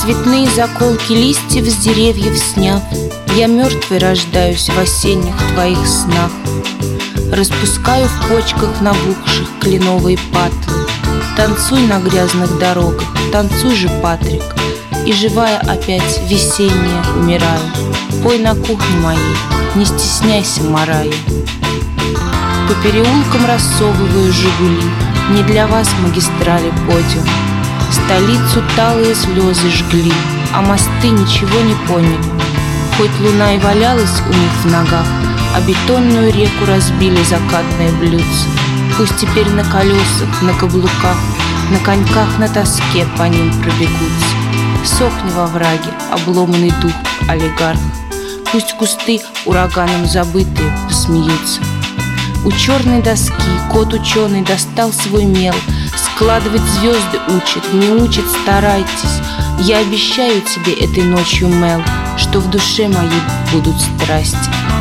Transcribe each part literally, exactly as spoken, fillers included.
Цветные заколки листьев с деревьев сняв, я мертвой рождаюсь в осенних твоих снах. Распускаю в почках набухших кленовые патлы. Танцуй на грязных дорогах, танцуй же, Патрик, и живая опять весенняя умираю. Пой на кухне моей, не стесняйся, Марайя. По переулкам рассовываю жигули, не для вас магистрали подиум. Столицу талые слезы жгли, а мосты ничего не поняли. Хоть луна и валялась у них в ногах, а бетонную реку разбили закатные блюдца. Пусть теперь на колесах, на каблуках, на коньках на тоске по ним пробегутся. Сохни во враге, обломанный дух олигарх. Пусть кусты ураганом забытые посмеются. У черной доски кот-ученый достал свой мел. Складывать звезды учит, не учит, старайтесь. Я обещаю тебе этой ночью, Мел, что в душе моей будут страсти.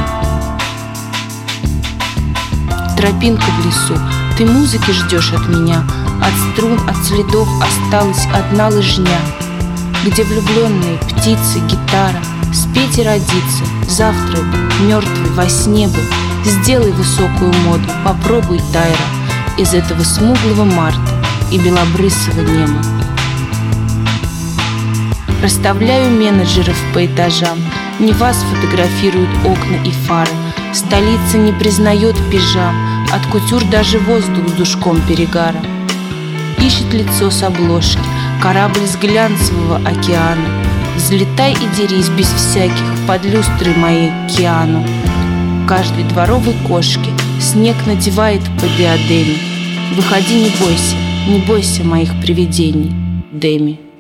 Тропинка в лесу, ты музыки ждешь от меня. От струн, от следов осталась одна лыжня, где влюбленные птицы, гитара. Спеть и родиться, завтра бы, мертвый во сне бы. Сделай высокую моду, попробуй, Тайра, из этого смуглого марта и белобрысого неба. Расставляю менеджеров по этажам. Не вас фотографируют окна и фары. Столица не признает пижам. От кутюр даже воздух с душком перегара. Ищет лицо с обложки корабль с глянцевого океана. Взлетай и дерись без всяких под люстры моей Киану. Каждой дворовой кошке снег надевает по диадеме. Выходи, не бойся, не бойся моих привидений, Деми.